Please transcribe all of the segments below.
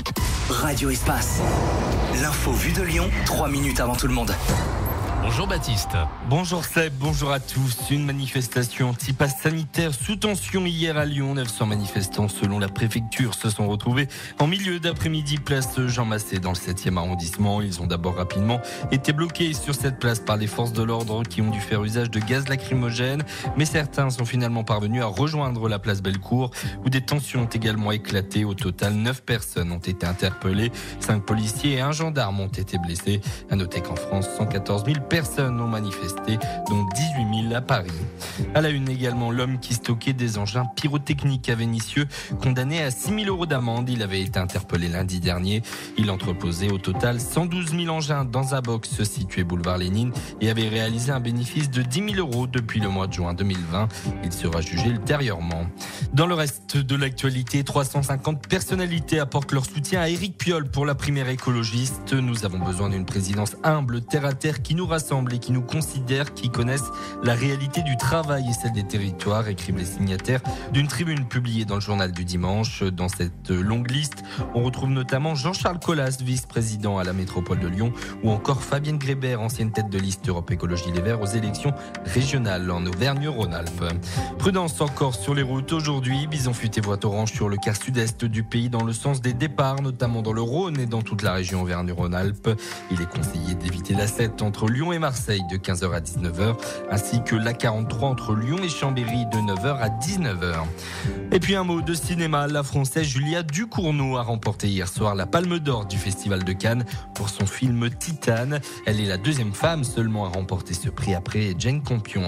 Radio Espace. L'info vue de Lyon, 3 minutes avant tout le monde. Bonjour Baptiste. Bonjour Seb, bonjour à tous. Une manifestation anti-pass sanitaire sous tension hier à Lyon. 900 manifestants selon la préfecture se sont retrouvés en milieu d'après-midi place Jean Massé dans le 7e arrondissement. Ils ont d'abord rapidement été bloqués sur cette place par les forces de l'ordre qui ont dû faire usage de gaz lacrymogène. Mais certains sont finalement parvenus à rejoindre la place Bellecour où des tensions ont également éclaté. Au total, 9 personnes ont été interpellées. 5 policiers et un gendarme ont été blessés. À noter qu'en France, 114 000 personnes ont manifesté, dont 18 000 à Paris. À la une également, l'homme qui stockait des engins pyrotechniques à Vénissieux, condamné à 6 000 € d'amende. Il avait été interpellé lundi dernier. Il entreposait au total 112 000 engins dans un box situé boulevard Lénine et avait réalisé un bénéfice de 10 000 € depuis le mois de juin 2020. Il sera jugé ultérieurement. Dans le reste de l'actualité, 350 personnalités apportent leur soutien à Éric Piolle pour la primaire écologiste. Nous avons besoin d'une présidence humble, terre à terre, qui nous rassemble et qui nous considèrent, qui connaissent la réalité du travail et celle des territoires, écrivent les signataires d'une tribune publiée dans le journal du dimanche. Dans cette longue liste, on retrouve notamment Jean-Charles Colas, vice-président à la métropole de Lyon, ou encore Fabienne Grébert, ancienne tête de liste Europe Écologie Les Verts aux élections régionales en Auvergne-Rhône-Alpes. Prudence encore sur les routes aujourd'hui. Bison futé voie orange sur le quart sud-est du pays dans le sens des départs, notamment dans le Rhône et dans toute la région Auvergne-Rhône-Alpes. Il est conseillé d'éviter la 7 entre Lyon et Marseille de 15h à 19h, ainsi que l'A43 entre Lyon et Chambéry de 9h à 19h. Et puis un mot de cinéma, la Française Julia Ducournau a remporté hier soir la Palme d'Or du Festival de Cannes pour son film Titane. Elle est la deuxième femme seulement à remporter ce prix après Jane Campion en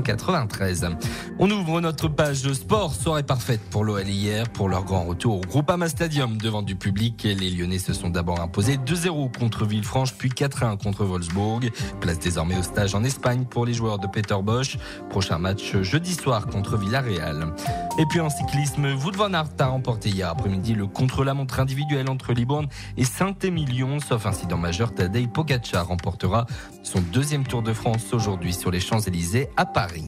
1993. On ouvre notre page de sport, soirée parfaite pour l'OL hier, pour leur grand retour au Groupama Stadium devant du public. Les Lyonnais se sont d'abord imposés 2-0 contre Villefranche, puis 4-1 contre Wolfsburg. Place désormais au stage en Espagne pour les joueurs de Peter Bosch. Prochain match jeudi soir contre Villarreal. Et puis en cyclisme, Wout van Aert a remporté hier après-midi le contre-la-montre individuel entre Libourne et Saint-Émilion. Sauf incident majeur, Tadej Pogačar remportera son deuxième Tour de France aujourd'hui sur les Champs-Élysées à Paris.